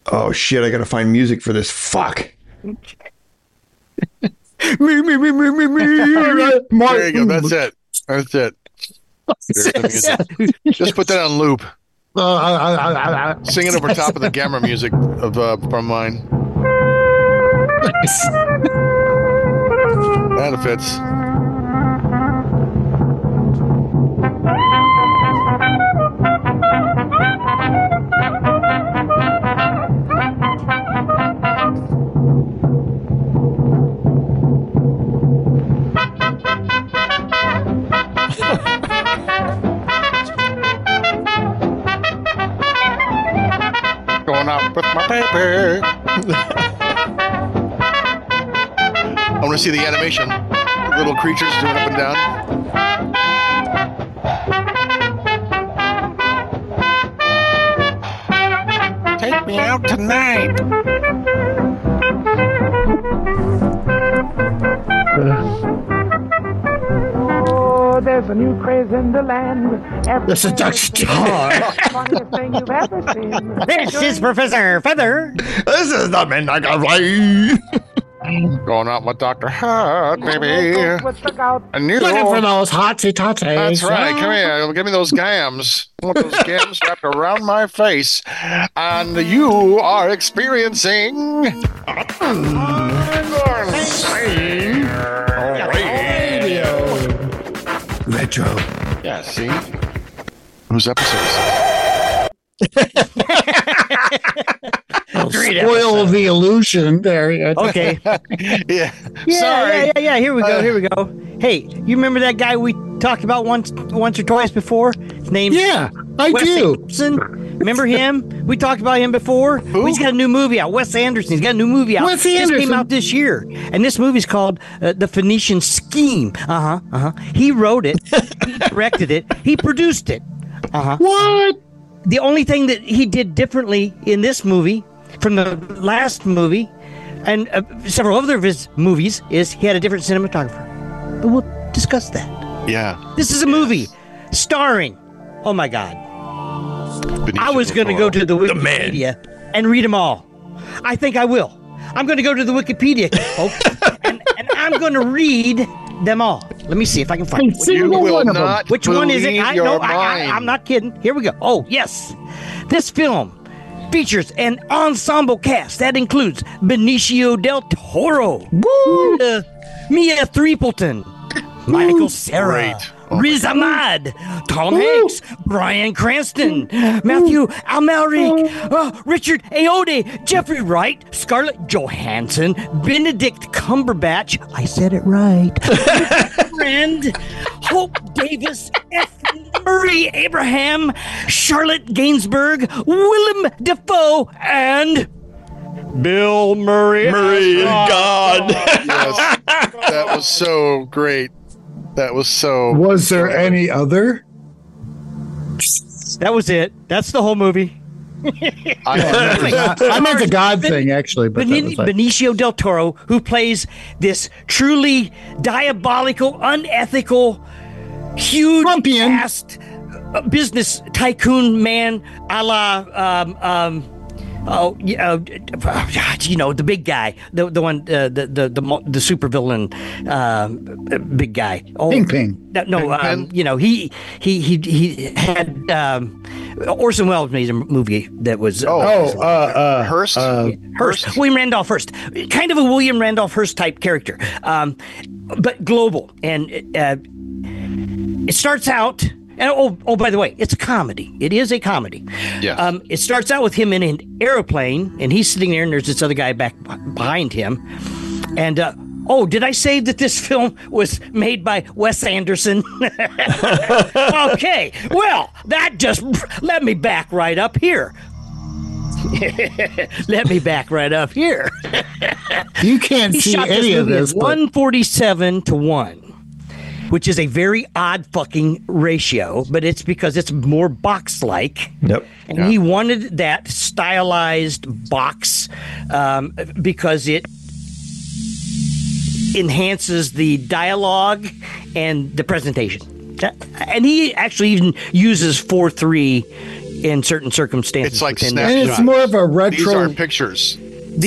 Oh shit! I gotta find music for this. Fuck. Me. There you go. That's it. That's it. There's the music. Just put that on loop. Sing it over top of the Gamma music of from mine. That fits. Going out with my paper. I want to see the animation. Little creatures doing up and down. Take me out tonight. Oh, there's a new craze in the land. This is Dr. Star. Funniest thing you've ever seen. This is Professor Feather. This is the Midnight Cafe. Going out with Dr. Hot, baby. I knew. Looking for those hotsy totsies. That's right. Come here. Give me those gams. I want those gams wrapped around my face. And you are experiencing. Retro. Yeah, see? Whose episode is it? Spoil the illusion there. Okay. Yeah. Yeah, Sorry. yeah. Here we go. Here we go. Hey, you remember that guy we talked about once or twice before? His name. Yeah, I Wes do. Anderson. Remember him? We talked about him before. Who? He's got a new movie out. Wes Anderson. He's got a new movie out. Wes This Anderson. came out this year, and this movie's called The Phoenician Scheme. He wrote it. He directed it. He produced it. What? The only thing that he did differently in this movie from the last movie and several other of his movies is he had a different cinematographer. But we'll discuss that. Yeah. This is a movie starring, oh my God. I was going to go to the Wikipedia and read them all. I think I will. I'm going to go to the Wikipedia, folks, and I'm going to read them all. Let me see if I can find it. You will not. Which one is it? believe your mind. I'm not kidding. Here we go. Oh, yes. This film features an ensemble cast that includes Benicio del Toro, Mia Threepleton, Michael Cera, Great. Riz Ahmed, Tom Hanks, Bryan Cranston, Matthew Amalric, Richard Ayoade, Jeffrey Wright, Scarlett Johansson, Benedict Cumberbatch, I said it right, Friend, Hope Davis, F. Murray Abraham, Charlotte Gainsbourg, Willem Dafoe, and Bill Murray. God. Yes. That was so great. That was so. Was there any other? That was it. That's the whole movie. I meant the God thing, actually. But that was like, Benicio del Toro, who plays this truly diabolical, unethical, huge Trumpian. assed business tycoon man, a la the big guy, the one, the super villain, big guy. Oh, Ping. Ping. He had Orson Welles made a movie that was Hearst. Hearst. William Randolph Hearst, kind of a William Randolph Hearst type character, but global, and it starts out. And by the way, it's a comedy. It is a comedy. Yes. It starts out with him in an airplane, and he's sitting there, and there's this other guy back behind him. And did I say that this film was made by Wes Anderson? Okay, well, that just let me back right up here. Let me back right up here. You can't He see shot any this of movie this. at 147-1. Which is a very odd fucking ratio, but it's because it's more box-like. Yep. And he wanted that stylized box because it enhances the dialogue and the presentation. And he actually even uses 4:3 in certain circumstances. It's like and it's more of a retro. These aren't pictures.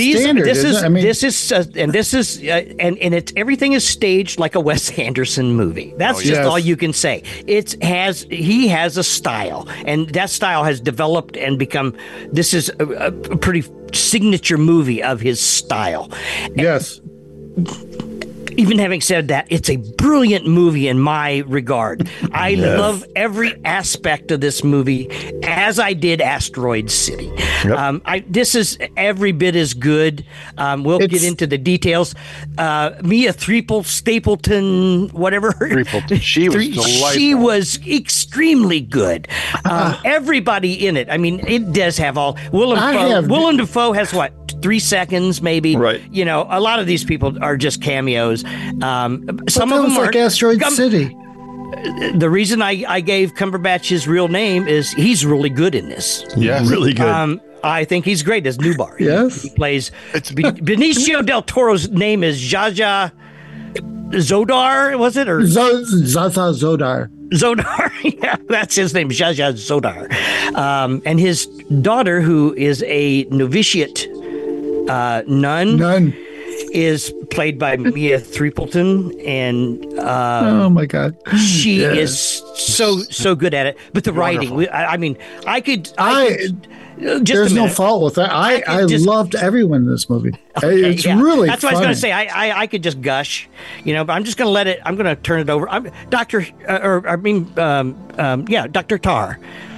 Everything is staged like a Wes Anderson movie. That's all you can say. He has a style, and that style has developed and become. This is a pretty signature movie of his style. Yes. Even having said that, it's a brilliant movie in my regard. I love every aspect of this movie, as I did Asteroid City. Yep. This is every bit as good. We'll get into the details. Mia Stapleton, whatever. She was delightful. She was extremely good. Everybody in it. I mean, it does have all. Willem Dafoe has what? 3 seconds, maybe. Right. You know, a lot of these people are just cameos. Some of them like Asteroid City. The reason I gave Cumberbatch his real name is he's really good in this. Yeah, really good. I think he's great as Nubar. Yes. He plays. Benicio del Toro's name is Zsa Zodar, was it? Or Zaza Zodar. Zodar, yeah, that's his name, Zsa Zodar. And his daughter, who is a novitiate nun, is played by Mia Threepleton, and oh my God, she is so good at it. But the writing, there's no fault with that. I loved everyone in this movie. Okay, it's really that's what I was going to say. I could just gush, but I'm just going to let it. I'm going to turn it over. Dr. Tar.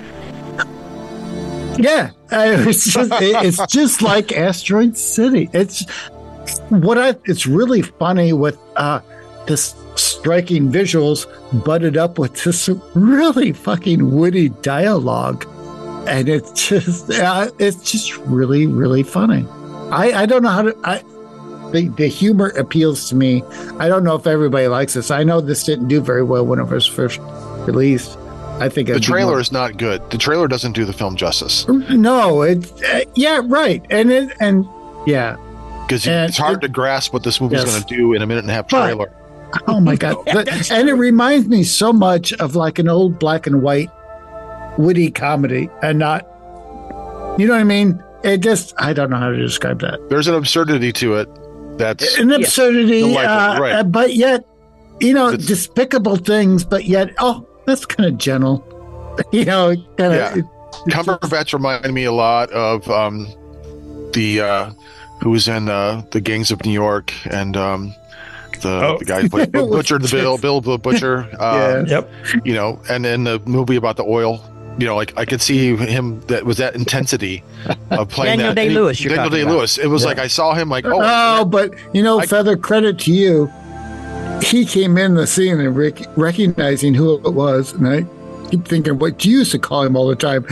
Yeah, it's just like Asteroid City. It's really funny with this striking visuals butted up with this really fucking witty dialogue, and it's just really, really funny. I don't know how to. The humor appeals to me. I don't know if everybody likes this. I know this didn't do very well when it was first released. I think the trailer is not good. The trailer doesn't do the film justice. No, right, because it's hard to grasp what this movie is going to do in a minute and a half trailer. Oh my God! And it reminds me so much of like an old black and white witty comedy, and not, you know what I mean? I don't know how to describe that. There's an absurdity to it. That's an absurdity, right. But yet, despicable things, but yet, that's kind of gentle. Cumberbatch reminded me a lot of who was in the Gangs of New York, and the guy who played Butcher, Bill Butcher. Yep. And in the movie about the oil. I could see him. That was that intensity of playing Daniel Day-Lewis. Daniel Day-Lewis. It was like I saw him like, but feather credit to you. He came in the scene and recognizing who it was, and I keep thinking what you used to call him all the time.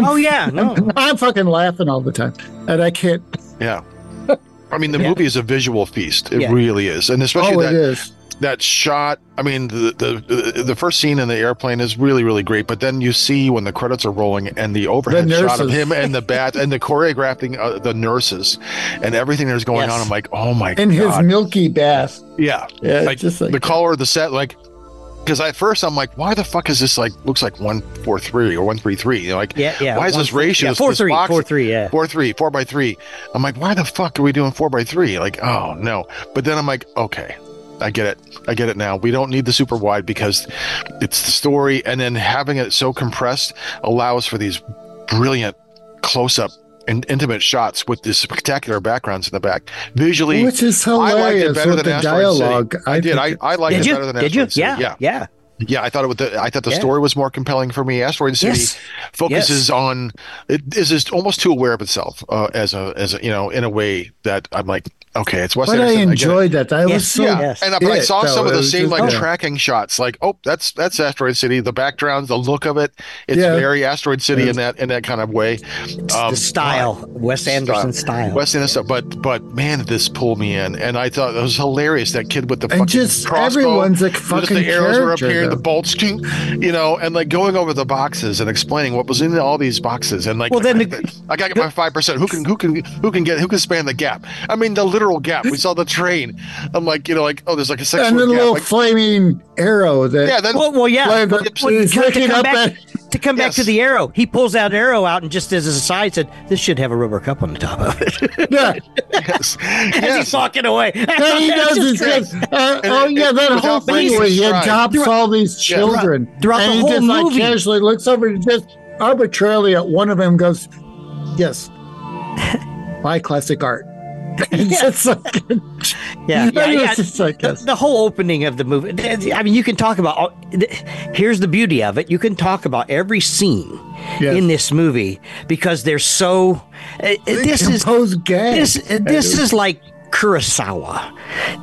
I'm fucking laughing all the time, and I can't. Yeah, I mean the movie is a visual feast. It really is, and especially that shot. I mean, the first scene in the airplane is really, really great. But then you see when the credits are rolling and the overhead shot of him and the bat and the choreographing the nurses and everything that's going on. I'm like, oh my God. And his milky bath. Yeah. Like the color of the set, because at first I'm like, why the fuck is this looks like 143 or 133? Why is this ratio? 4-3, 4-3, yeah. 4-3, 4x3. I'm like, why the fuck are we doing 4x3? Oh no. But then I'm like, okay. I get it now. We don't need the super wide because it's the story, and then having it so compressed allows for these brilliant close-up and intimate shots with these spectacular backgrounds in the back. Visually, which is hilarious. I liked it better than the dialogue. I did. I liked it better than Asteroid City. Yeah. Yeah, I thought the story was more compelling for me. Asteroid City focuses on it is almost too aware of itself as a in a way that I'm like, okay, it's Wes Anderson. But I enjoyed that. But I saw some of the same tracking shots. That's Asteroid City. The background, the look of it, it's very Asteroid City in that kind of way. The style, Wes Anderson style. Wes Anderson, but man, this pulled me in, and I thought it was hilarious. That kid with the fucking crossbow. Everyone's a fucking the arrows were up character. here, the bolts, and going over the boxes and explaining what was in all these boxes, and I got my 5%. Who can span the gap? I mean, the literal gap. We saw the train. I'm like, there's like a 6 foot and then a gap. little flaming arrow that. Yeah. Then, he's looking up at to come back to the arrow, he pulls that arrow out and just as a side said, "This should have a rubber cup on the top of it." Yeah. Yes. As he's walking away. Yeah, he does it. That whole thing where he adopts all these children. Throughout and the he whole just movie. casually looks over and just arbitrarily at one of them goes, "Yes, my classic art." It's like, Yeah. It's like, The whole opening of the movie. I mean, you can talk about. Here's the beauty of it: you can talk about every scene in this movie because they're so. This is like Kurosawa.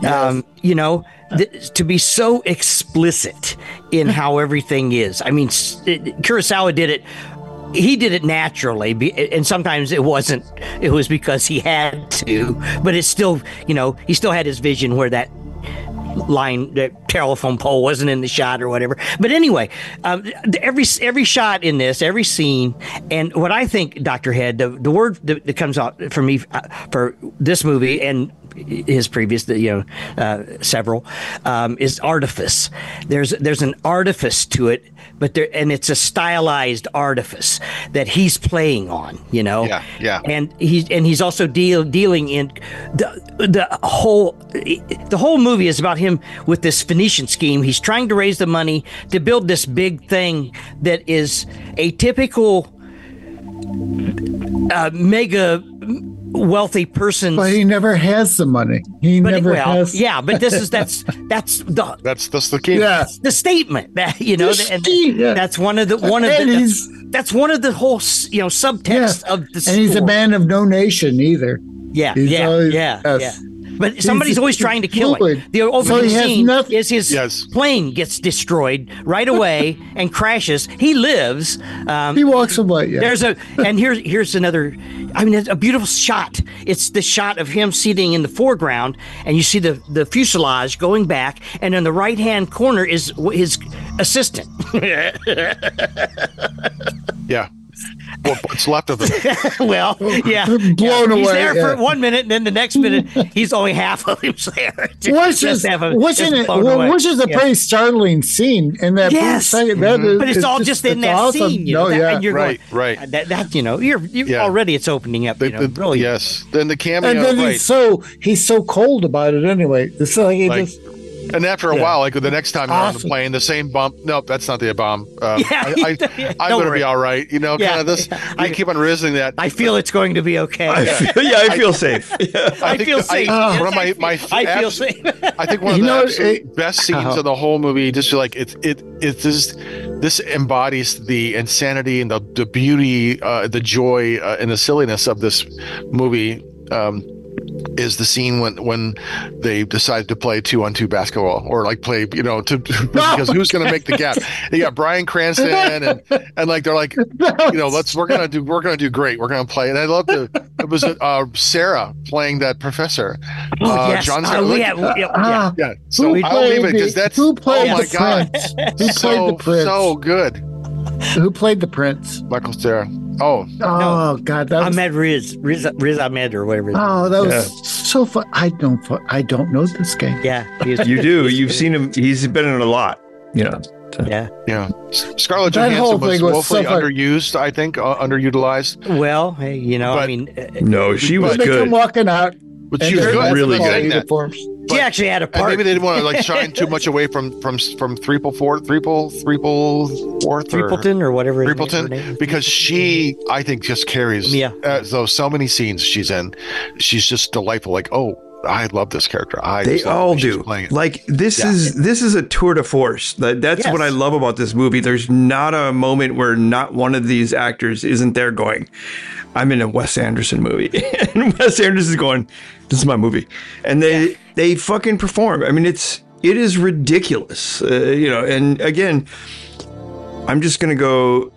Yes. To be so explicit in how everything is. I mean, Kurosawa did it. He did it naturally, and sometimes it wasn't. It was because he had to, but it's still, he still had his vision where that line, that telephone pole wasn't in the shot or whatever. But anyway, every shot in this, every scene, and what I think, Dr. Head, the word that comes out for me for this movie and his previous, several, is artifice. There's an artifice to it, and it's a stylized artifice that he's playing on, Yeah. And he's also dealing in the whole movie is about him with this Phoenician scheme. He's trying to raise the money to build this big thing that is a typical mega wealthy person. But he never has the money. Has. Yeah, but that's the key. Yeah. The statement that that's one of the that's one of the whole subtext of the story. And he's a man of no nation either. Yeah. Yes. But somebody's always trying to kill him. The opening scene is his plane gets destroyed right away and crashes. He lives. He walks away. Yeah. Here's another. I mean, it's a beautiful shot. It's the shot of him sitting in the foreground, and you see the fuselage going back, and in the right hand corner is his assistant. Yeah. What's left of it? Well, yeah. Blown away. He's there for 1 minute, and then the next minute, he's only half of him's there. Which is a pretty startling scene in that. Yes. But it's all just in that awesome scene. And you're right. You're already it's opening up. Brilliant. Yes. Then the cameo. And then he's so cold about it anyway. It's like and after a while, like the next time you're on the plane, the same bump. Nope, that's not the bomb. I'm going to be all right. Kind of this. I keep on revisiting that. I feel it's going to be okay. I feel safe. I feel safe. One of my I feel safe. I think one of the absolute best scenes of the whole movie. Just like this embodies the insanity and the beauty, the joy, and the silliness of this movie. Is the scene when they decide to play 2-on-2 basketball or like play, because who's going to make the gap? You got Bryan Cranston and like they're like, we're going to do great. We're going to play. And I love it was Sarah playing that professor. Yes. John So I'll leave it because that's who played oh my the god, Prince? Who played the Prince? So good. Who played the Prince? Michael Cera. Oh God, that was Ahmed Riz Ahmed or whatever. Oh, that was so fun. I don't know this game. Yeah, you do. You've seen him. He's been in a lot. Yeah. Scarlett Johansson was woefully underused. I think underutilized. Well, hey, no, she was they good. Come walking out, but she was good. Really good. That. She actually had a part. Maybe they didn't want to shine too much away from Threepleton or whatever. Threepleton, because she, I think, just carries. So many scenes she's in, she's just delightful. Like, I love this character. They all do. Like this is a tour de force. That's what I love about this movie. There's not a moment where not one of these actors isn't there going, I'm in a Wes Anderson movie. And Wes Anderson's going, this is my movie. And they fucking perform. I mean, it is ridiculous. And again, I'm just going to go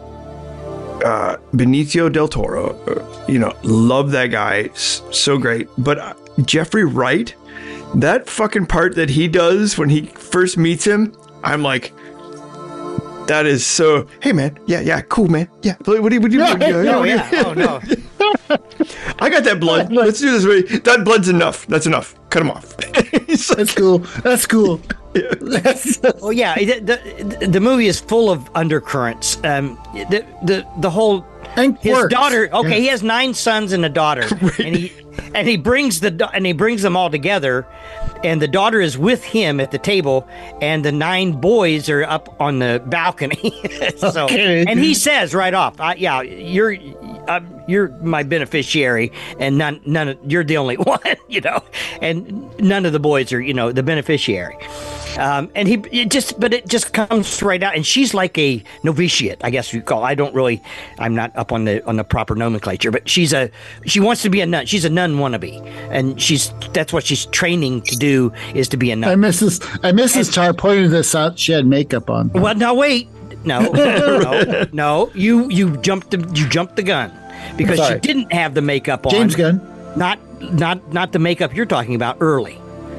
Benicio del Toro. Love that guy. So great. But Jeffrey Wright, that fucking part that he does when he first meets him, I'm like, that is so. Hey man, yeah, cool man, yeah. What do you do? Oh no. I got that blood. Let's do this. That blood's enough. That's enough. Cut him off. That's cool. Oh yeah, the movie is full of undercurrents. The whole his daughter. Okay, he has 9 sons and a daughter, and he brings them all together, and the daughter is with him at the table, and the 9 boys are up on the balcony. So, and he says right off, "Yeah, you're my beneficiary, and none of, you're the only one, and none of the boys are, the beneficiary." And it just comes right out, and she's like a novitiate, I guess you call. I'm not up on the proper nomenclature, but she wants to be a nun. She's a nun wannabe, and that's what she's training to do, is to be a nun. Mrs. Tar pointed this out. She had makeup on. Well, now wait, no, you jumped the gun, because she didn't have the makeup on. James Gunn, not the makeup you're talking about early.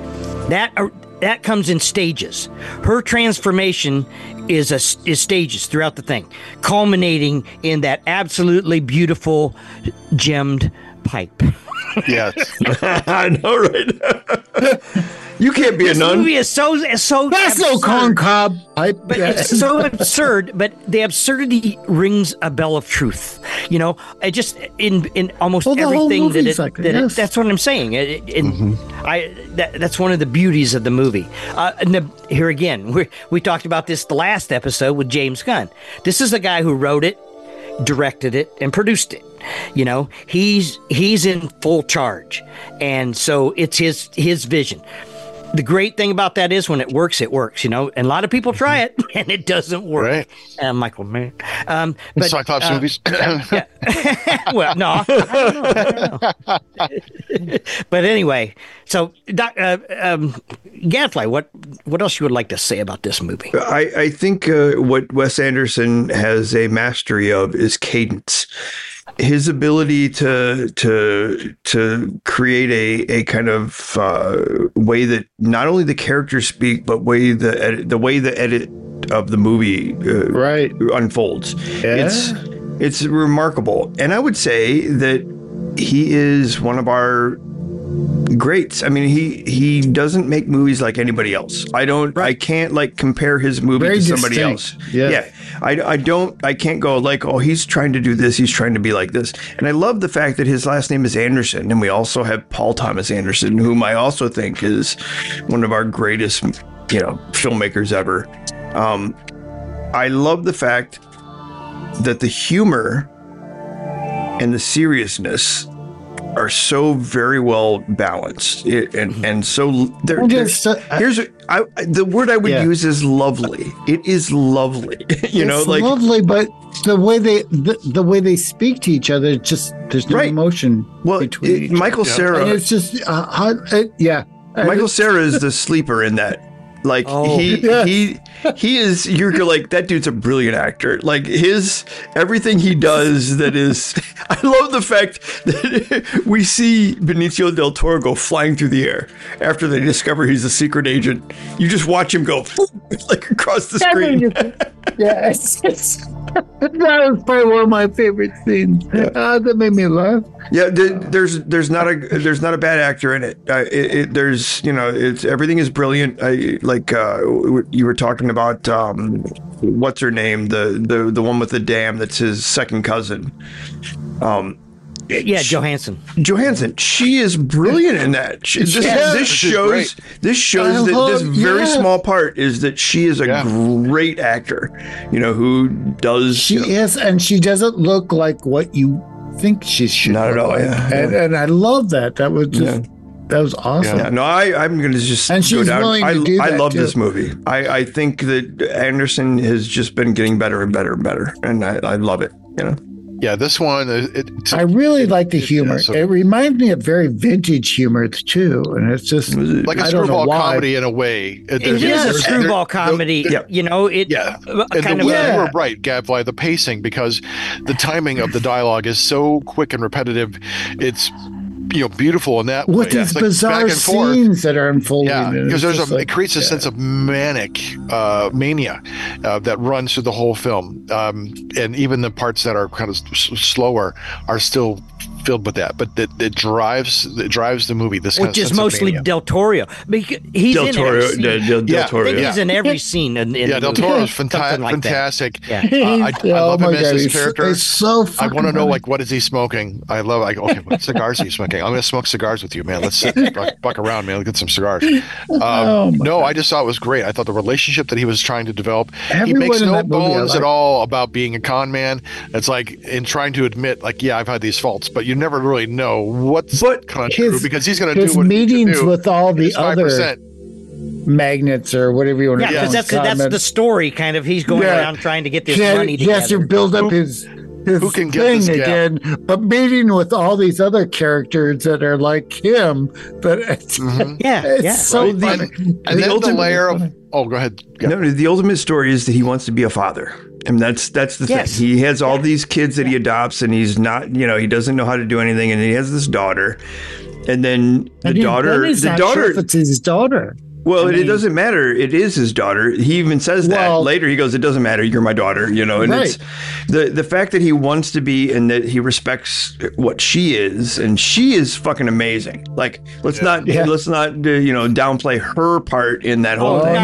That comes in stages. Her transformation is stages throughout the thing, culminating in that absolutely beautiful gemmed pipe. Yes. I know, right? You can't be a nun. This movie is so that's absurd. no corncob pipe. But it's so absurd, but the absurdity rings a bell of truth. It just in almost everything that's what I'm saying. That's one of the beauties of the movie. Here again, we talked about this the last episode with James Gunn. This is a guy who wrote it, directed it, and produced it. He's in full charge, and so it's his vision. The great thing about that is when it works, and a lot of people try it and it doesn't work. Right. Michael Mann. But Cyclops movies. Yeah. Well, no, I don't know. But anyway, so Gadfly, what else you would like to say about this movie? I think what Wes Anderson has a mastery of is cadence. His ability to create a kind of way that not only the characters speak, but the way the edit of the movie unfolds. Yeah. It's remarkable, and I would say that he is one of our greats. I mean, he doesn't make movies like anybody else. I can't compare his movie to somebody else. Yeah. I can't go like, oh, he's trying to do this, he's trying to be like this. And I love the fact that his last name is Anderson, and we also have Paul Thomas Anderson, whom I also think is one of our greatest, filmmakers ever. I love the fact that the humor and the seriousness are so very well balanced, and so the word I would use is lovely. It is lovely, lovely, but the way they speak to each other, there's no emotion. Well, between Michael Cera, and it's just Michael Cera is the sleeper in that. Like he is, you're like, that dude's a brilliant actor. Like everything he does that is, I love the fact that we see Benicio del Toro go flying through the air after they discover he's a secret agent. You just watch him go like across the screen. That was probably one of my favorite scenes. That made me laugh. Yeah, there's not a bad actor in it. It's everything is brilliant. You were talking about what's her name, the one with the dam that's his second cousin. Johansson. She is brilliant in that. This shows that this very small part is that she is a great actor. Who does. She is, and she doesn't look like what you think she should. Not at all. Like. And I love that. That was just. That was awesome. Yeah, no, I'm going to just go down. I love this movie. I think that Anderson has just been getting better and better and better, and I love it. Yeah, this one. I really like the humor. It reminds me of very vintage humor too, and it's just like a screwball comedy in a way. It is a screwball comedy. You were right, Gadfly. The pacing, because the timing of the dialogue is so quick and repetitive. It's beautiful in that way. With these bizarre scenes that are unfolding. Yeah, because it creates a sense of manic mania that runs through the whole film. And even the parts that are kind of slower are still filled with that, but that drives the movie. This which is mostly Del Toro. He's Del in Toro. every scene. Del Toro. I think he's in every scene. Del Toro is fantastic. Yeah. I love him as his character. He's so I want to know, funny. like, what is he smoking? I love, like, okay, what cigars are you smoking? I'm going to smoke cigars with you, man. Let's sit, buck around, man. Let's get some cigars. I just thought it was great. I thought the relationship that he was trying to develop, he makes no bones at all about being a con man. It's like, in trying to admit, like, yeah, I've had these faults, but you never really know what's kind of true, because he's going to do what meetings with all the 5%. other magnates or whatever you want to call them. Because that's the story, kind of. He's going around trying to get this money together. He has to build up his who can get this again, but meeting with all these other characters that are like him. But it's, it's so funny. And then the layer of go ahead. No, the ultimate story is that he wants to be a father. And that's the thing. He has all these kids that he adopts, and he's not, he doesn't know how to do anything. And he has this daughter, and then the daughter, if it's his daughter. Well, it doesn't matter. It is his daughter. He even says that later. He goes, "It doesn't matter. You're my daughter." And it's the fact that he wants to be, and that he respects what she is, and she is fucking amazing. Like, let's not downplay her part in that whole thing.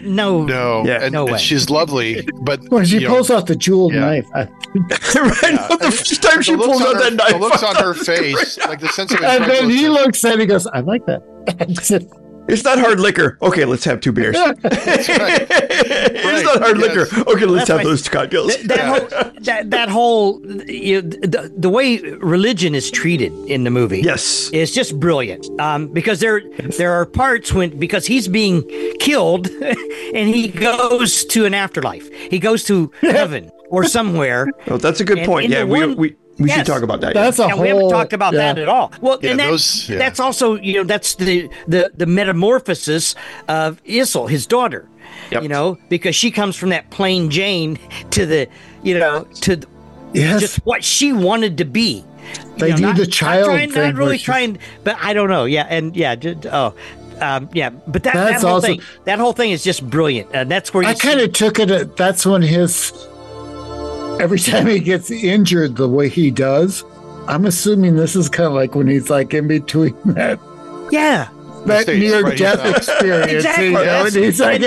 No way. She's lovely, but when she pulls out the jeweled knife, the first time she pulls out that knife, the looks on her face, like the sense of, and then he looks at it, he goes, "I like that." It's not hard liquor. Okay, let's have 2 beers. It's not hard liquor. Okay, let's have those cocktails. That whole the way religion is treated in the movie, is just brilliant. Because there are parts because he's being killed, and he goes to an afterlife. He goes to heaven or somewhere. Oh, that's a good point. Yeah, we should talk about that. We haven't talked about that at all. Well, and that's also, that's the metamorphosis of Issel, his daughter. Because she comes from that plain Jane to the, just what she wanted to be. They do the child thing. Not really trying, but I don't know. Yeah, and but that whole thing is just brilliant. And that's where I kind of took it. That's when every time he gets injured the way he does, I'm assuming this is kind of like when he's like in between that near-death experience. Exactly. And he's like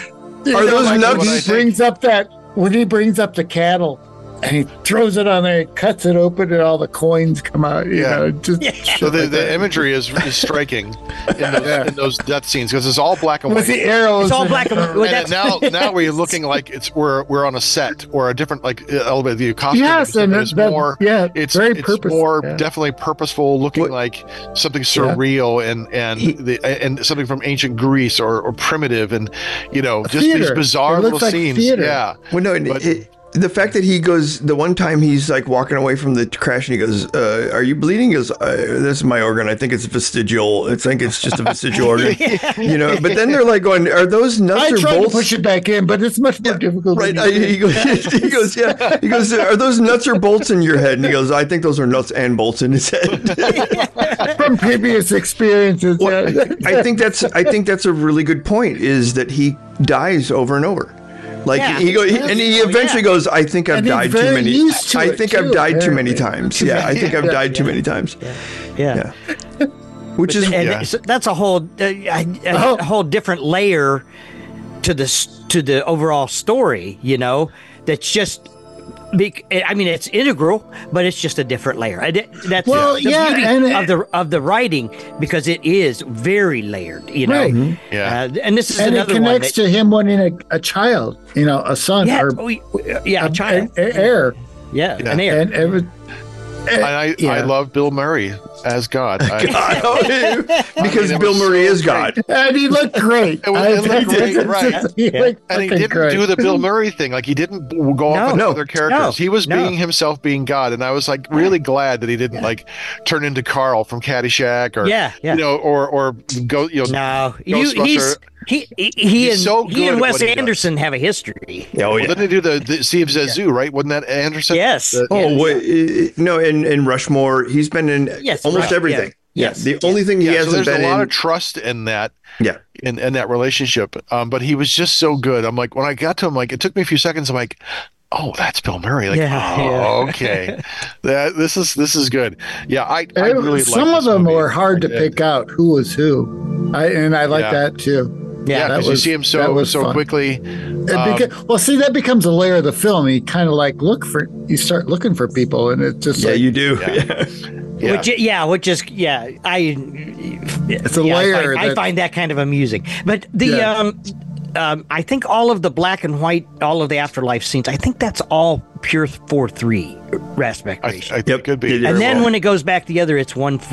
when he brings up the cattle and he throws it on there, he cuts it open, and all the coins come out. So the imagery is striking in those death scenes, because it's all black and white. With the arrows, it's all black and white. And now we're looking like we're on a set or a different elevated view. Costume and it's more. It's very purposeful. More definitely purposeful, looking like something surreal and something from ancient Greece or primitive, and just these bizarre little scenes. Theater. Yeah. Well, no. The fact that he goes, the one time he's like walking away from the crash and he goes, "Are you bleeding?" He goes, "This is my organ. I think it's vestigial. I think it's just a vestigial organ." But then they're like going, "Are those nuts or bolts?" I tried to push it back in, but it's much more difficult. Right. He goes, "Yeah." He goes, "Are those nuts or bolts in your head?" And he goes, "I think those are nuts and bolts in his head." From previous experiences. Well, I think that's a really good point, is that he dies over and over. Like he eventually goes, "I think I've died too many. I think I've died too many times. Yeah, I think I've died too many times." Yeah. Which is that's a whole different layer to the overall story. That's just. I mean, it's integral, but it's just a different layer. That's the beauty of the writing, because it is very layered. Right. And this is another one. And it connects to him wanting a child, a son, a child, an heir. Yeah, an heir. And I love Bill Murray as God. Because Bill Murray is God. And he looked great. He looked great, right. And he didn't do the Bill Murray thing. Like, he didn't go off with other characters. No, he was being himself, being God. And I was like really glad that he didn't like turn into Carl from Caddyshack or or go No, he and Wes Anderson have a history. Well, didn't they do the Sea of Zazu, right? Wasn't that Anderson? Yes. No, in Rushmore, he's been in almost everything. Yes. The only thing he hasn't been in. There's a lot of trust in that. Yeah. In that relationship. But he was just so good. I'm like, when I got to him, like, it took me a few seconds. I'm like, oh, that's Bill Murray. Like, okay. This is good. Yeah, I really some of them were hard to pick out who was who. I like that too. Yeah, because you see him so fun. Quickly. That becomes a layer of the film. You kind of like you start looking for people, and it's just you do. It's a layer. I find that kind of amusing. But I think all of the black and white, all of the afterlife scenes, I think that's all pure 4:3 aspect ratio. I think it could be. And then when it goes back the other, it's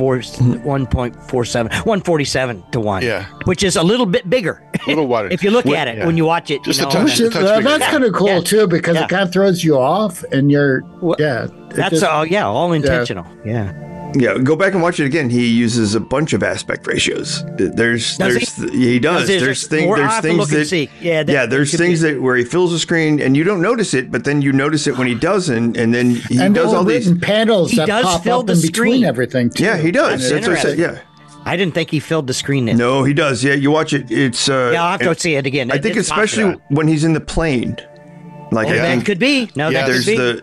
147 to 1. Yeah. Which is a little bit bigger. A little wider. If you look at it when you watch it. Just a touch bigger. That's kind of cool too, because it kind of throws you off, and that's all intentional. Yeah, go back and watch it again. He uses a bunch of aspect ratios. He does. There's things that where he fills the screen and you don't notice it, but then you notice it when he doesn't, and then he does all these panels that pop up in between everything too. Yeah, he does. That's what I said. Yeah. I didn't think he filled the screen. No, he does. Yeah, you watch it. It's I'll have to see it again. I think especially when he's in the plane. Like that could be. No, that could be.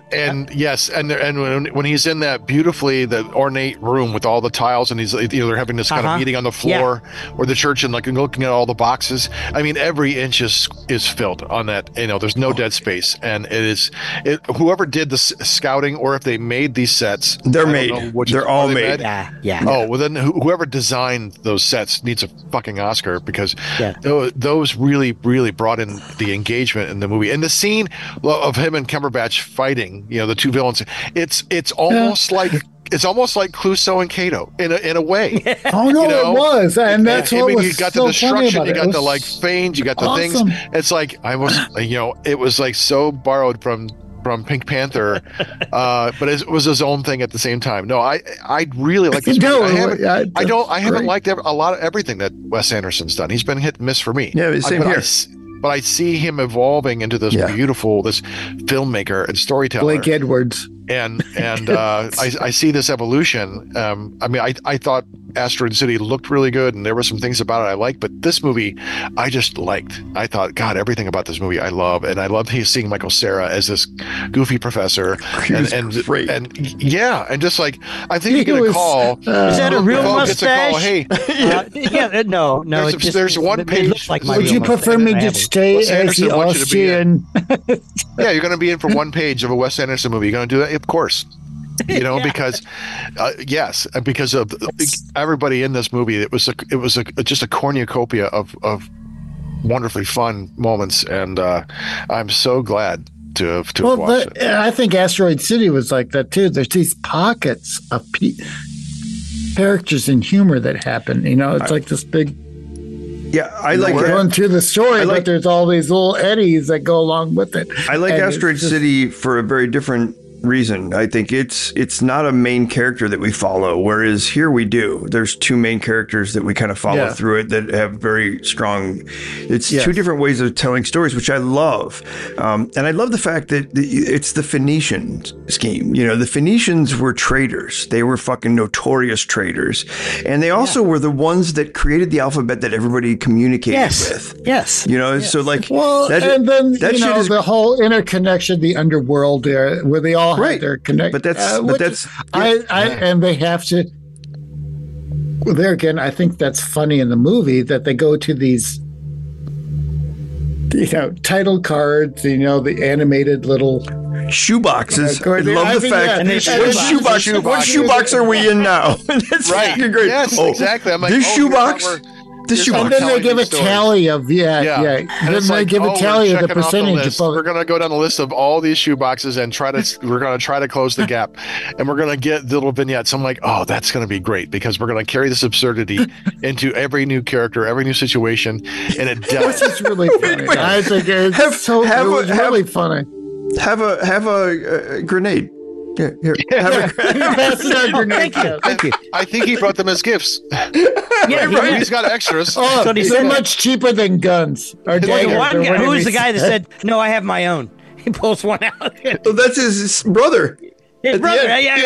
When he's in that beautifully the ornate room with all the tiles, and he's they're having this kind of meeting on the floor or the church, and like looking at all the boxes. I mean, every inch is filled on that. There's no dead space, and whoever did the scouting, or if they made these sets, they're made. They're all made. Yeah. Oh well, then whoever designed those sets needs a fucking Oscar, because those really, really brought in the engagement in the movie, and the scene of him and Cumberbatch fighting, the two villains. It's almost like Clouseau and Cato in a way. Oh no, it was, and that's what was you got so the destruction, you got the feigns, you got the awesome things. It's like I was, it was like so borrowed from Pink Panther, but it was his own thing at the same time. No, I really like this movie. I haven't liked a lot of everything that Wes Anderson's done. He's been hit and miss for me. Yeah, same here. But I see him evolving into this beautiful, this filmmaker and storyteller. Blake Edwards. And I see this evolution. I thought Asteroid City looked really good, and there were some things about it I liked, but this movie I just liked. I thought, God, everything about this movie I love, and I loved seeing Michael Cera as this goofy professor, and just like I'm thinking a call. Is that a real mustache? Hey, no. There's one page. Would you prefer me to stay as the Austrian? Yeah, you're going to be in for one page of a Wes Anderson movie. You're going to do that, of course. Because because of everybody in this movie, it was just a cornucopia of wonderfully fun moments, and I'm so glad to have watched it. I think Asteroid City was like that too. There's these pockets of characters and humor that happen. It's like this big. Yeah, I like going through the story, but there's all these little eddies that go along with it. I like Asteroid City for a very different reason. I think it's not a main character that we follow, whereas here we do. There's two main characters that we kind of follow through it that have very strong. It's two different ways of telling stories, which I love, and I love the fact that it's the Phoenician scheme. The Phoenicians were traders. They were fucking notorious traders, and they also were the ones that created the alphabet that everybody communicated with. Yes. So like, and then the whole interconnection, the underworld there, where they all have their connection. But that's and they have to. Well, there again, I think that's funny in the movie that they go to these, title cards. The animated little shoeboxes. I love the fact. What shoebox are we in now? That's right. Great. Yes, exactly. I'm like, this shoebox. And then they give a tally of Then they give a tally of the percentage. We're going to go down the list of all these shoe boxes and we're going to try to close the gap, and we're going to get little vignettes. I'm like, oh, that's going to be great, because we're going to carry this absurdity into every new character, every new situation, and it does. This is really funny. I think it's really funny. Have a grenade. Here. Thank you. I think he brought them as gifts. He's got extras. Oh, they're much cheaper than guns. Or who's the guy that said, "No, I have my own"? He pulls one out. Well, that's his brother. His brother, yeah.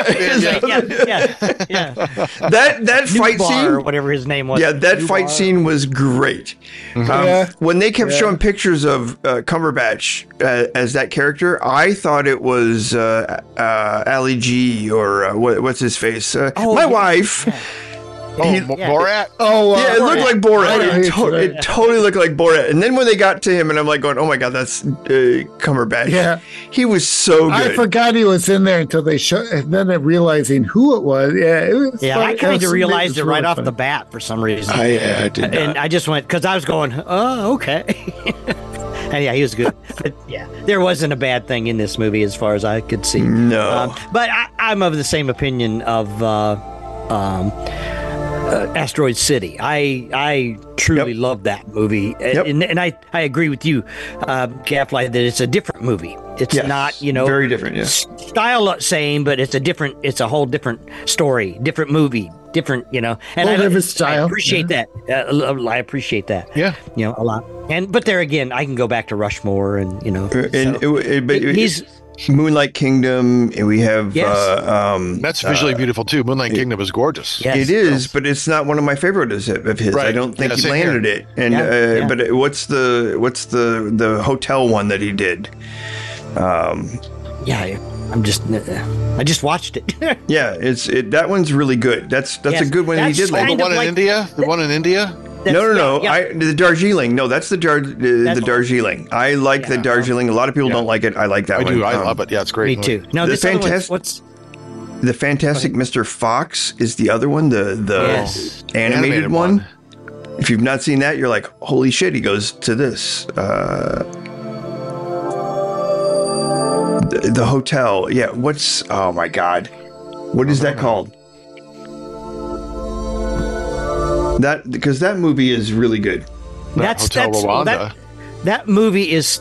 That fight scene, or whatever his name was. Yeah, that fight scene was great. When they kept showing pictures of Cumberbatch as that character, I thought it was Ali G or what's his face? My wife. Yeah. Borat? Yeah, it looked like Borat. It totally looked like Borat. And then when they got to him, and I'm like going, oh my God, that's Cumberbatch. Yeah. He was so good. I forgot he was in there until they showed, and then realizing who it was. Yeah, it was I kind of realized it right off the bat for some reason. I did not. And I just went, because I was going, oh, okay. And yeah, he was good. But yeah, there wasn't a bad thing in this movie as far as I could see. No. But I'm of the same opinion of Asteroid City. I truly love that movie. And I agree with you, Gadfly, that it's a different movie. It's not, very different, style same, but it's a whole different story, different movie, different, and different style. I appreciate that. I appreciate that. Yeah. A lot. But there again, I can go back to Rushmore and, he's Moonlight Kingdom, and we have that's visually beautiful too. Moonlight Kingdom is gorgeous. Yes, it is, but it's not one of my favorites of his. Right. I don't think he landed it. And but what's the hotel one that he did? I just watched it. That one's really good. That's a good one. He did the one in India. The one in India. No. The Darjeeling. No, that's the Darjeeling. I like the Darjeeling. A lot of people don't like it. I like that one. I do. I love it. Yeah, it's great. Me too. No, the Fantastic Mr. Fox is the other one. The animated one. If you've not seen that, you're like, holy shit! He goes to this. The hotel. Yeah. Oh my God. What is that called? Because that movie is really good. Hotel Rwanda. That movie is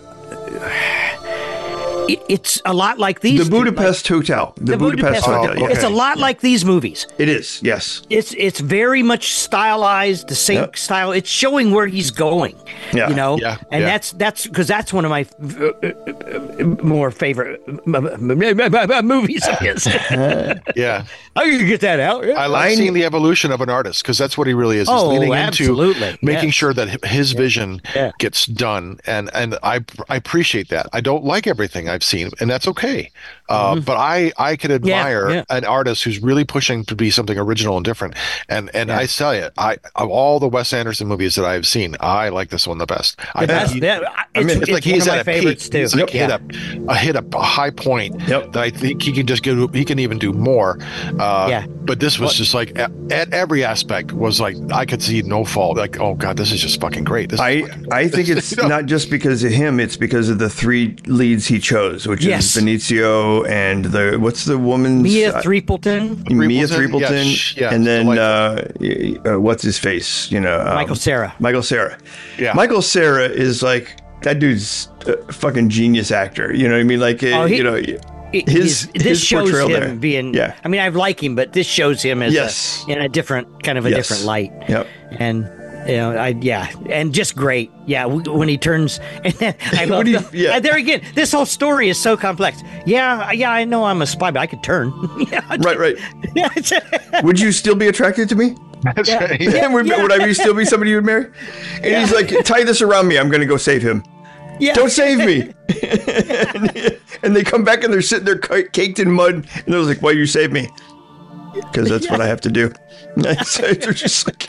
it's a lot like these. The Budapest Hotel. The Budapest Hotel. Okay. It's a lot like these movies. It is, yes. It's very much stylized, the same style. It's showing where he's going. Yeah. And that's because that's one of my more favorite movies of his. Yeah. How you get that out? Yeah. I like seeing the evolution of an artist, because that's what he really is. He's leaning into making sure that his vision gets done. And I appreciate that. I don't like everything I've seen, and that's okay. But I can admire an artist who's really pushing to be something original and different. And I tell you, of all the Wes Anderson movies that I've seen, I like this one the best. It's like he's at a peak. Too. It's like he hit a high point that I think he can just go. He can even do more. But this was just like at every aspect was like I could see no fault. Like, oh God, this is just fucking great. I think it's not just because of him. It's because of the three leads he chose, which is Benicio and what's the woman's Mia Threepleton, and then what's his face? Michael Cera. Yeah, Michael Cera is like that dude's a fucking genius actor. You know what I mean? Like his shows portrayal him there. Being. Yeah. I mean, I like him, but this shows him as in a different kind of a different light. Yep. And. And just great. Yeah, when he turns, and then I love there again. This whole story is so complex. Yeah, I know I'm a spy, but I could turn. Right. Would you still be attracted to me? That's right. Would I still be somebody you would marry? And he's like, tie this around me. I'm going to go save him. Yeah. Don't save me. And they come back and they're sitting there caked in mud, and they're like, why you save me? Because that's what I have to do. They're just like.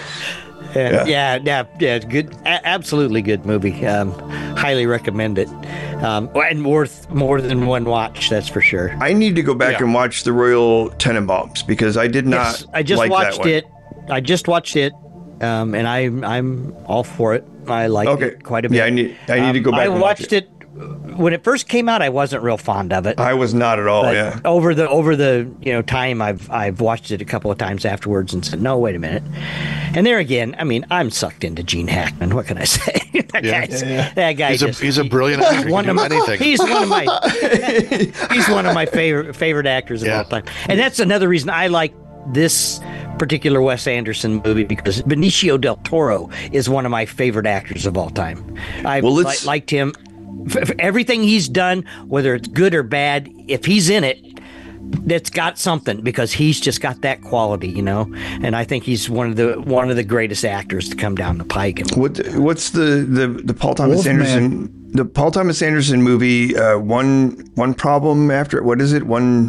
Good, absolutely good movie. Highly recommend it, and worth more than one watch. That's for sure. I need to go back and watch the Royal Tenenbaums because I did not. Yes, I just watched it. And I'm all for it. I like it quite a bit. Yeah, I need to go back. I watched it when it first came out. I wasn't real fond of it. I was not at all. But over the time, I've watched it a couple of times afterwards and said, no, wait a minute. And there again, I mean, I'm sucked into Gene Hackman. What can I say? That guy. He's a brilliant actor. He's one of my favorite actors of all time. And that's another reason I like this particular Wes Anderson movie, because Benicio del Toro is one of my favorite actors of all time. I've liked him. Everything he's done, whether it's good or bad, if he's in it, that's got something, because he's just got that quality, you know. And I think he's one of the greatest actors to come down the pike. What's the Paul Thomas Anderson? The Paul Thomas Anderson movie, one problem after, what is it?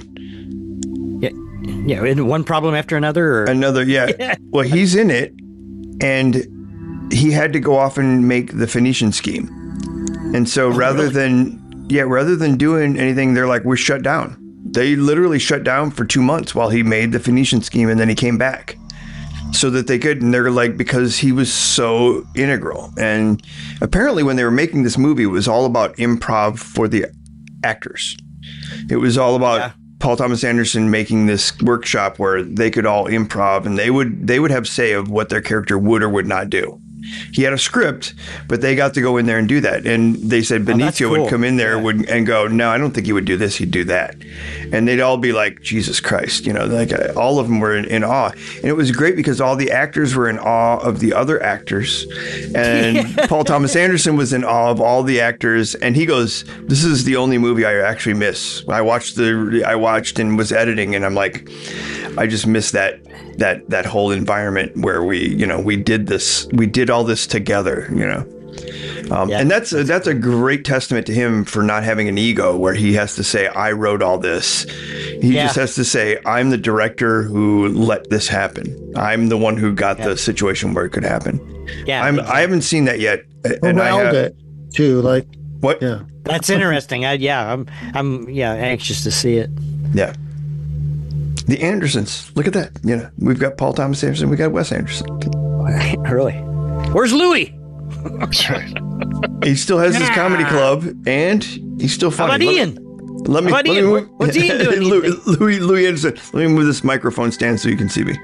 Yeah, one problem after another? Or? Another, yeah. Well, he's in it, and he had to go off and make the Phoenician Scheme. And so rather than doing anything, they're like, we're shut down. They literally shut down for 2 months while he made the Phoenician Scheme, and then he came back. So that they could, and they're like, because he was so integral. And apparently when they were making this movie, it was all about improv for the actors. It was all about Paul Thomas Anderson making this workshop where they could all improv, and they would have say of what their character would or would not do. He had a script, but they got to go in there and do that. And they said Benicio would come in there and go, no, I don't think he would do this. He'd do that. And they'd all be like, Jesus Christ, you know, like all of them were in awe. And it was great because all the actors were in awe of the other actors. And Paul Thomas Anderson was in awe of all the actors. And he goes, this is the only movie I actually miss. I watched and was editing, and I'm like, I just miss that whole environment where we did all this together, you know. And that's a great testament to him for not having an ego where he has to say, I wrote all this. He just has to say, I'm the director who let this happen. I'm the one who got the situation where it could happen. Yeah, I haven't seen that yet. And I have it too. Like what? Yeah, that's interesting. I'm anxious to see it. Yeah. The Andersons. Look at that. You know, we've got Paul Thomas Anderson. We got Wes Anderson. Really? Where's Louis? That's right. He still has his comedy club, and he's still funny. How about Ian? What's Ian doing? Louis Anderson. Let me move this microphone stand so you can see me.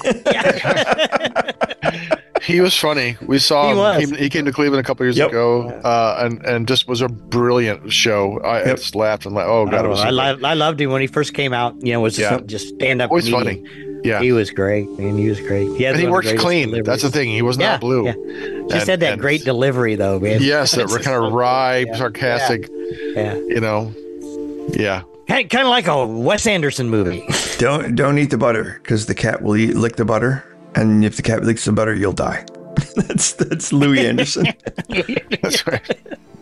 He was funny. We saw him. He came to Cleveland a couple years ago, and just was a brilliant show. I just laughed and laughed. Oh God, it was. I loved him when he first came out. You know, was just stand up. Always funny. Yeah, he was great. I mean, he was great. He works clean. Deliveries. That's the thing. He was not blue. Yeah. Just had that great delivery, though, man. Yes, that were kind of wry, sarcastic. Yeah. You know. Yeah. Kind of like a Wes Anderson movie. Don't eat the butter, because the cat will lick the butter. And if the cat licks the butter, you'll die. That's Louis Anderson. That's right.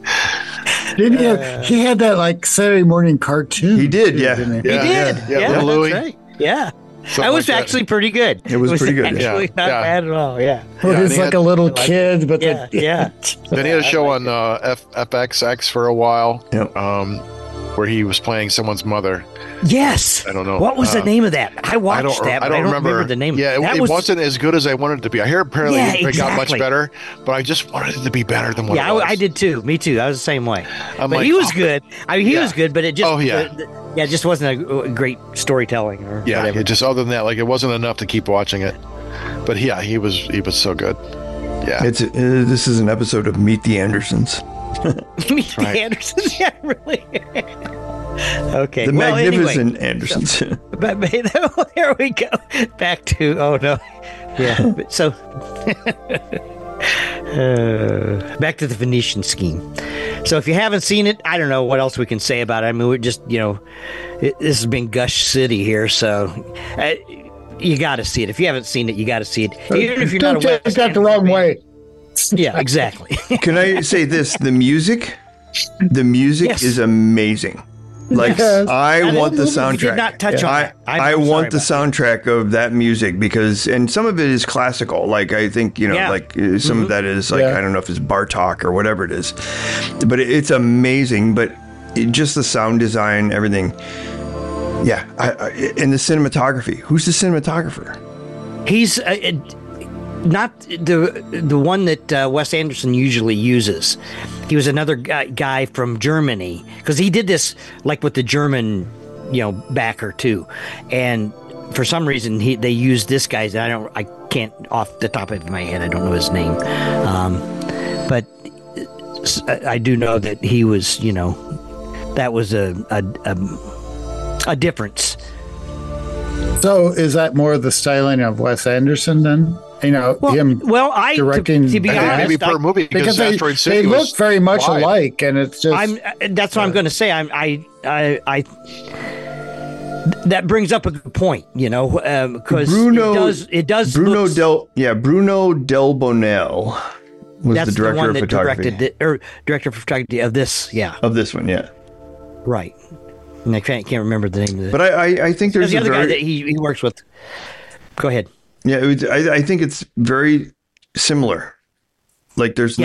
He had that like Saturday morning cartoon. He did, He did. Yeah, Louis. That's right. Yeah. That was actually pretty good. It was pretty good. Actually not bad at all. Yeah. Well, he's like a little kid, but yeah. Then he had a show on FXX for a while. Yep. Where he was playing someone's mother. Yes. I don't know. What was the name of that? I watched that, but I don't remember the name. Yeah, it wasn't as good as I wanted it to be. I hear apparently it got much better, but I just wanted it to be better than what it was. Yeah, I did too. Me too. I was the same way. But he was good. I mean, he was good, but it just it just wasn't a great storytelling or whatever. It just other than that, like it wasn't enough to keep watching it. But yeah, he was so good. Yeah. This is an episode of Meet the Andersons. Meet the Andersons? Yeah, really. Okay. The magnificent Andersons. But there we go. Back to So back to the Phoenician Scheme. So if you haven't seen it, I don't know what else we can say about it. I mean, we're just this has been Gush City here, so you got to see it. If you haven't seen it, you got to see it. Even if you're not a West got the wrong way. Yeah, exactly. Can I say this? The music is amazing. Like I want the soundtrack. Did not touch on that. I want the soundtrack of that music because, and some of it is classical. Like I think like some of that is like I don't know if it's Bartok or whatever it is, but it's amazing. But just the sound design, everything. Yeah, and the cinematography. Who's the cinematographer? He's not the one that Wes Anderson usually uses. He was another guy from Germany because he did this like with the German, backer too, and for some reason they used this guy's. I can't off the top of my head. I don't know his name, but I do know that he was. That was a difference. So is that more of the styling of Wes Anderson then? Him directing. To be honest, maybe per movie because Asteroid City they look very much alike, and it's just. That's what I'm going to say. That brings up a good point, because it does. Bruno Del Bonell was the director of photography. Director of photography of this, yeah. Of this one, yeah. Right. And I can't remember the name of it. But I think there's the other guy that he works with. Go ahead. Yeah, I think it's very similar. Like there's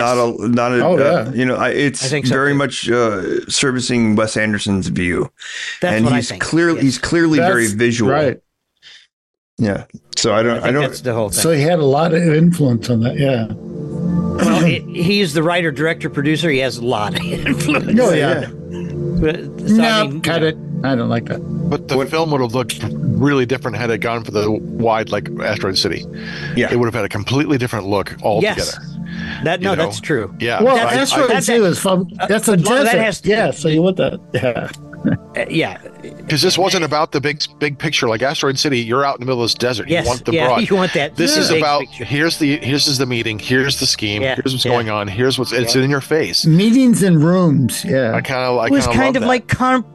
it's very much servicing Wes Anderson's view. That's what I think. He's clearly very visual. Right. Yeah. So I don't that's the whole thing. So he had a lot of influence on that. Yeah. Well, he's the writer, director, producer. He has a lot of influence. Oh yeah. Cut it. I don't like that. But the film would have looked really different had it gone for the wide, like Asteroid City. Yeah, it would have had a completely different look altogether. Yes. That's true. Yeah. Well, Asteroid City was fun. That's a desert. So you want that? Yeah. Yeah. Because this wasn't about the big picture. Like Asteroid City, you're out in the middle of this desert. Yes. You want the broad. You want that. This is about here's the meeting. Here's the scheme. Yeah. Here's what's going on. Here's what's it's in your face. Meetings in rooms. Yeah. I kind of like. It was kind of like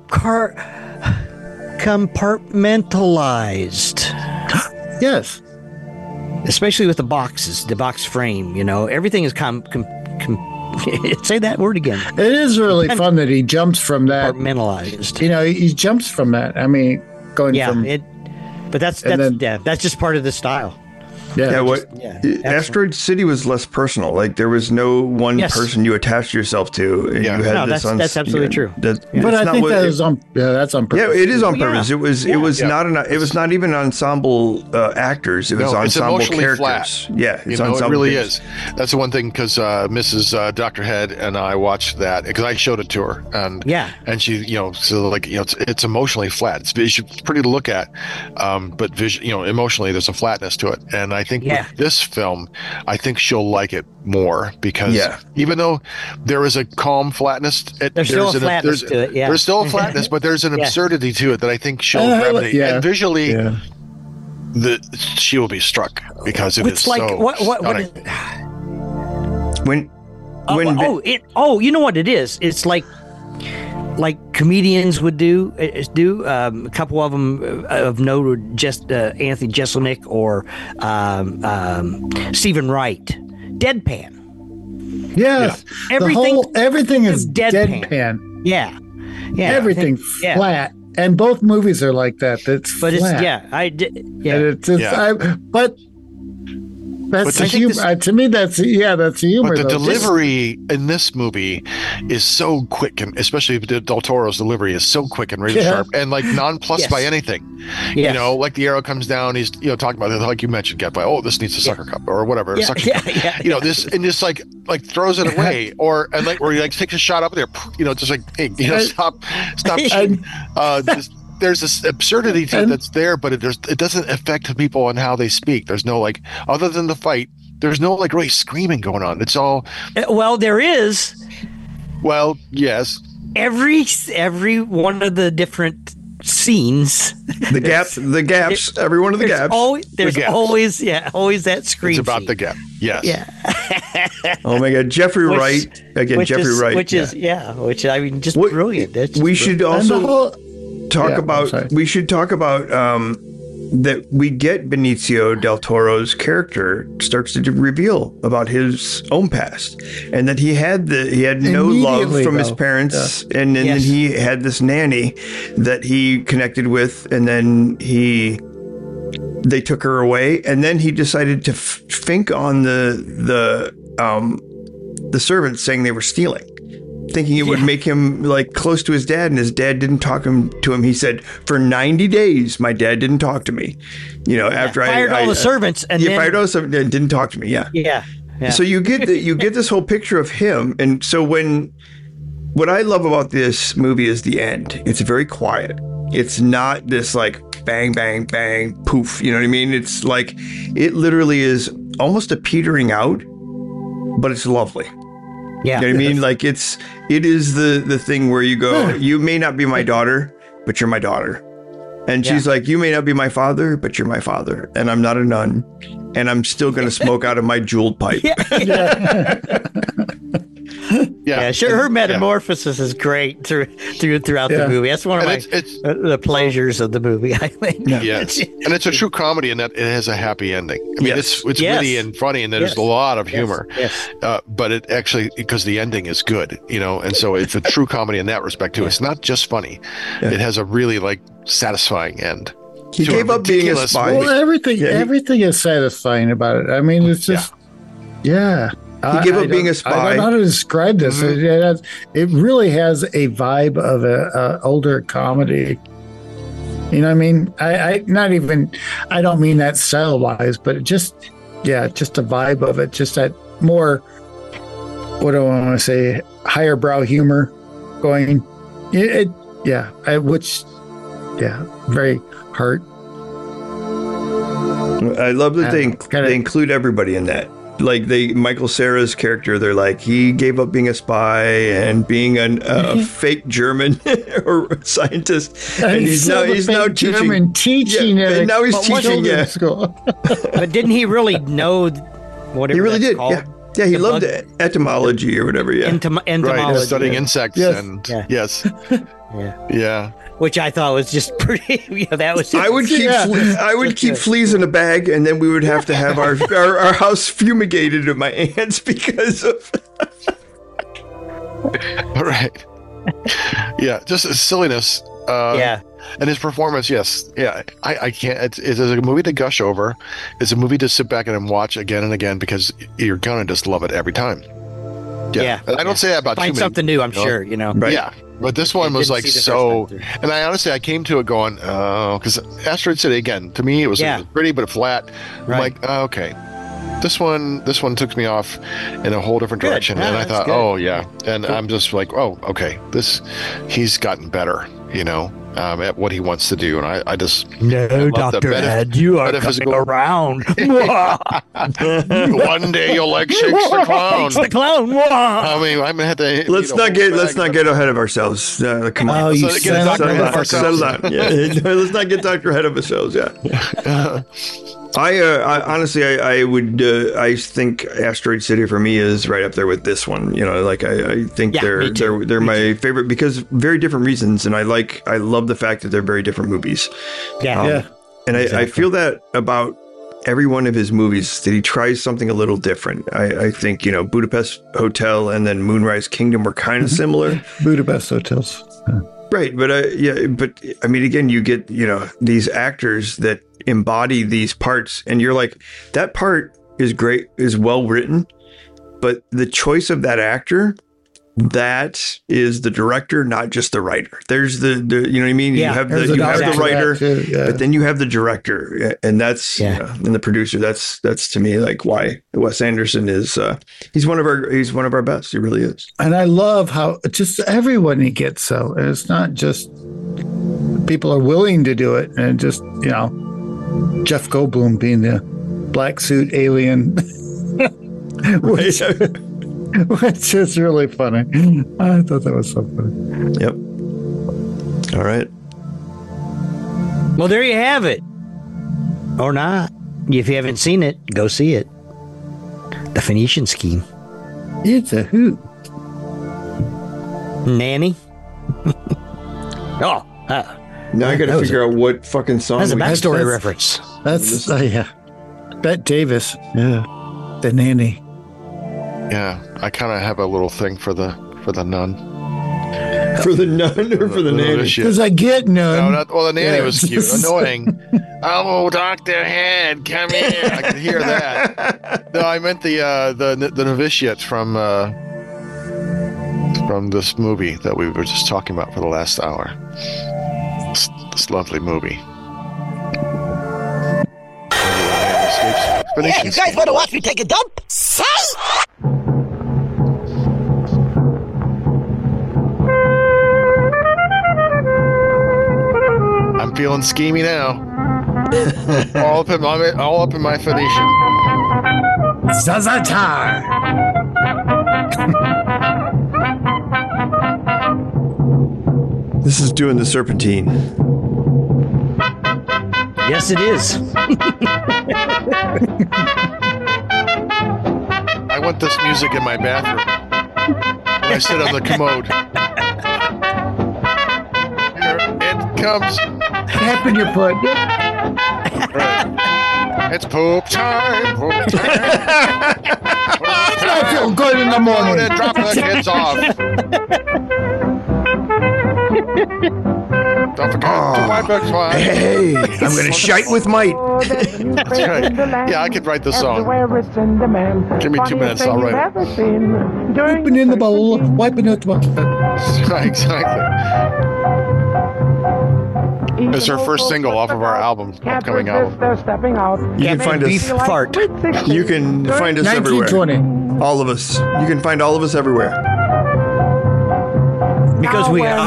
compartmentalized. Yes. Especially with the boxes, the box frame. Everything is say that word again. It is really fun that he jumps from that. Compartmentalized. He jumps from that. I mean, going from. But that's just part of the style. Yeah. Asteroid City was less personal. Like there was no one person you attached yourself to. And you had that's absolutely true. But I think that's on purpose. Yeah, it is on purpose. It was not even ensemble actors. It was ensemble characters. Flat. Yeah, it really is. That's the one thing because Mrs. Dr. Head and I watched that because I showed it to her and she it's emotionally flat. It's pretty to look at, but emotionally there's a flatness to it, and I think with this film, I think she'll like it more because even though there is a calm flatness, there's still a flatness to it. Yeah, there's still a flatness, but there's an absurdity to it that I think she'll gravitate. And visually, she will be struck because it is like so what you know what it is? It's like comedians would do. A couple of them of note, just Anthony Jeselnik or Stephen Wright. Deadpan. Yes, everything is deadpan. Yeah. Everything's flat, and both movies are like that. It's flat. But that's the humor. To me, that's humor. But the delivery in this movie is so quick, and especially Del Toro's delivery is so quick and really sharp, and like nonplussed by anything. Yes. Like the arrow comes down, he's talking about it, like you mentioned, this needs a sucker cup or whatever. Suction cup. This and just like throws it away, or where he takes a shot up there, just like hey, stop shooting. There's this absurdity to it that's there, but it doesn't affect people and how they speak. There's no other than the fight, there's no really screaming going on. It's all there is. Well, yes. Every one of the different scenes, the gaps, every one of the gaps. There's always that scream. It's about the gap. Yes. Yeah. Oh my God, Jeffrey Wright again. Jeffrey Wright, which is just brilliant. We should also talk about that we get Benicio del Toro's character starts to reveal about his own past, and that he had no love from his parents, and then he had this nanny that he connected with, and then they took her away, and then he decided to fink on the servants saying they were stealing, thinking it would make him close to his dad, and his dad didn't talk to him. He said, for 90 days, my dad didn't talk to me. After I fired all the servants, and then fired all the servants and didn't talk to me. Yeah. So you get this whole picture of him, and so what I love about this movie is the end. It's very quiet. It's not this bang, bang, bang, poof. You know what I mean? It's it literally is almost a petering out, but it's lovely. Yeah. You know what I mean? It is the thing where you go, you may not be my daughter, but you're my daughter. And she's like, you may not be my father, but you're my father. And I'm not a nun. And I'm still going to smoke out of my jeweled pipe. Yeah, sure. Her metamorphosis is great throughout the movie. That's one of the pleasures of the movie, I think. Yeah, and it's a true comedy in that it has a happy ending. I mean, it's witty and funny, and there's a lot of humor. But it actually, because the ending is good, and so it's a true comedy in that respect too. It's not just funny; it has a really satisfying end. He gave up being a spy. Well, everything is satisfying about it. I mean, it's just He gave up being a spy. I don't know how to describe this. It really has a vibe of a older comedy. You know what I mean? I don't mean that style wise, but just a vibe of it. Just that more, what do I want to say? Higher brow humor going. Very heart. I love that they include everybody in that. Like Michael Cera's character, they're like, he gave up being a spy and being a fake German or scientist, and he's now teaching. And now he's teaching. School. But didn't he really know whatever? He really did. Called? Yeah, he loved etymology or whatever. Yeah, entomology. Right, studying insects and Which I thought was just pretty. That was. I would keep fleas in a bag, and then we would have to have our house fumigated at my aunt's because of. All right. Yeah, just silliness. And his performance, I can't. It's a movie to gush over. It's a movie to sit back and watch again and again because you're gonna just love it every time. Yeah. And I don't say that about find something new. I'm sure Right. Yeah. But this one was so, and I came to it going, because Asteroid City, again, to me, it was pretty, but flat. I'm like, okay, this one took me off in a whole different direction. And I thought, and I'm just like, okay, he's gotten better, at what he wants to do. And I just, Dr. Ed, you are coming around. One day you'll like Shakes the Clown. Shakes the Clown. I mean, I'm gonna have to. Let's not get ahead of ourselves. Come on. Settle down. Yeah. Let's not get Dr. ahead of ourselves. Yeah. I honestly, I think Asteroid City for me is right up there with this one. I think they're my favorite because very different reasons, and I love the fact that they're very different movies. And exactly. I feel that about every one of his movies, that he tries something a little different. I think Budapest Hotel and then Moonrise Kingdom were kind of similar. Budapest Hotels. Right, but I mean, again, you get these actors that embody these parts, and you're like, that part is great, is well written, but the choice of that actor, that is the director, not just the writer. There's the you know what I mean? Yeah, you have the writer, but then you have the director, and that's and the producer. That's to me like why Wes Anderson is he's one of our best. He really is. And I love how just everyone he gets so, and it's not just people are willing to do it, and just Jeff Goldblum being the black suit alien, which is really funny. I thought that was so funny. Yep. All right. Well, there you have it. Or not. If you haven't seen it, go see it. The Phoenician Scheme. It's a hoot. Nanny. Now I got to figure out what fucking song. That's a backstory reference. That's Bette Davis. Yeah. The Nanny. Yeah, I kind of have a little thing for the nun. For the nun or for the nanny? Because I get nun. The nanny was cute. Annoying. Oh, Dr. Head, come here. I could hear that. No, I meant the novitiate from this movie that we were just talking about for the last hour. This lovely movie. Yeah, you guys want to watch me take a dump? Say! I'm feeling schemy now. all up in my Phoenician. Zazatar. This is doing the Serpentine. Yes, it is. I want this music in my bathroom. I sit on the commode. Here it comes. Tapping your foot. Right. It's poop time. Poop time. I feel good in the morning. And drop the kids off. Don't forget to wipe the closet. Hey, I'm going to shite with might. That's right. Yeah, I could write the song. Give me 2 minutes, I'll write it. Wiping in the bowl, wiping out the bucket. Exactly. It's her first single off of our upcoming album. You can find us. Fart. You can find us everywhere. 1920. All of us. You can find all of us everywhere. Because we are.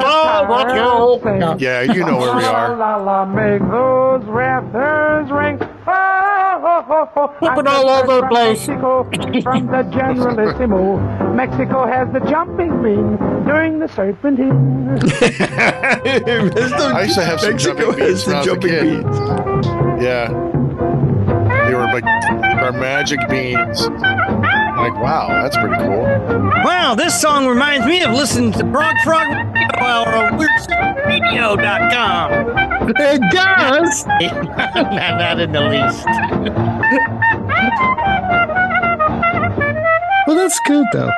Yeah, you know where we are. Make those rafters ring. Flipping all over the place. Mexico, from the Generalissimo. Mexico has the jumping bean during the serpentine. I used to have some Mexico jumping beans has the when I was a jumping kid. beans. Yeah. They were like our magic beans. Like, wow, that's pretty cool. Wow, this song reminds me of listening to Frog Radio Hour on WeirdCityRadio.com. It does. Not in the least. Well, that's good, though.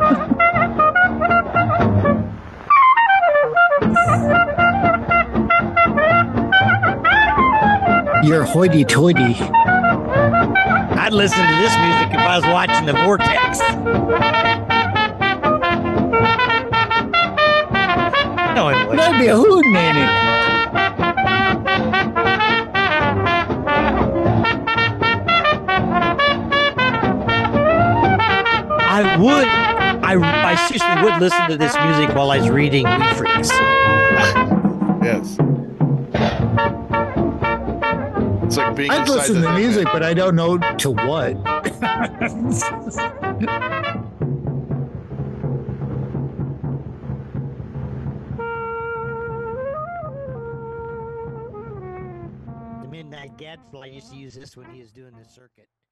You're hoity-toity. I'd listen to this music if I was watching the Vortex. No, it wouldn't. That'd be a hootenanny. I would. I seriously would listen to this music while I was reading We Freaks. Yes. It's like being I'd inside listen to the music, but I don't know to what. The Midnight Gadfly used to use this when he was doing the circuit.